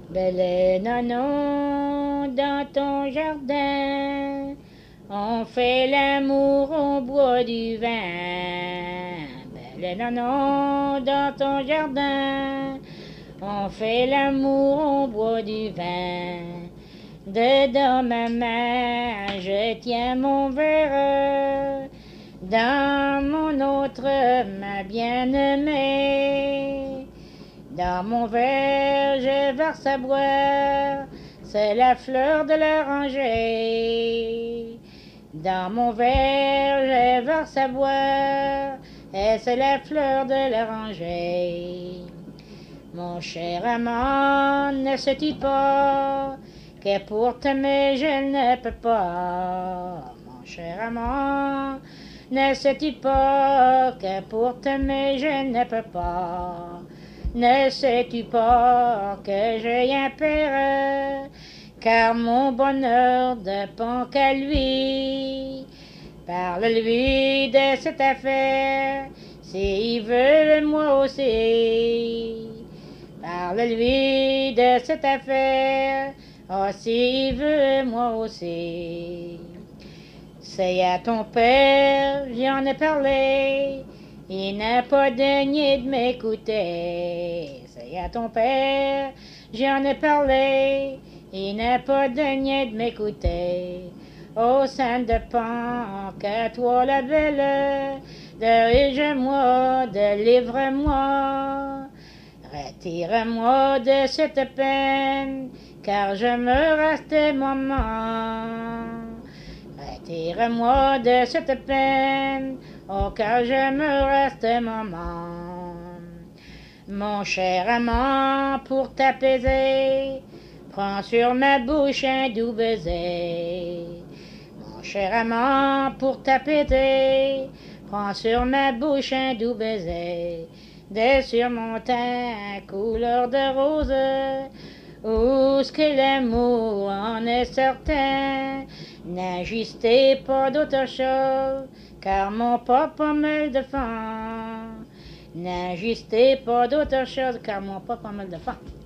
Belle nanon, dans ton jardin, on fait l'amour, on boit du vin. Belle nanon, dans ton jardin, on fait l'amour, on boit du vin. Dedans ma main, je tiens mon verre. Dans mon autre, ma bien-aimée. Dans mon verre, je verse à boire, c'est la fleur de l'oranger. Dans mon verre, je verse à boire, et c'est la fleur de l'oranger. Mon cher amant, ne se tue pas, que pour t'aimer je ne peux pas. Mon cher amant, ne se tue pas, que pour t'aimer je ne peux pas. Ne sais-tu pas que j'ai un père, car mon bonheur dépend qu'à lui. Parle-lui de cette affaire, s'il veut moi aussi. Parle-lui de cette affaire, oh s'il veut moi aussi. C'est à ton père, j'en ai parlé, il n'a pas daigné de m'écouter. C'est à ton père, j'en ai parlé, il n'a pas daigné de m'écouter. Oh, ça ne dépend qu'à toi la belle, dirige-moi, délivre-moi. Retire-moi de cette peine, car je me reste maman. Retire-moi de cette peine, oh car je me reste maman. Mon cher amant, pour t'apaiser, prends sur ma bouche un doux baiser. Mon cher amant, pour t'apaiser, prends sur ma bouche un doux baiser. De sur mon teint couleur de rose, où ce que l'amour en est certain, n'ajustez pas d'autre chose, car mon papa me le défend. N'ajustez pas d'autre chose, car mon papa me le défend.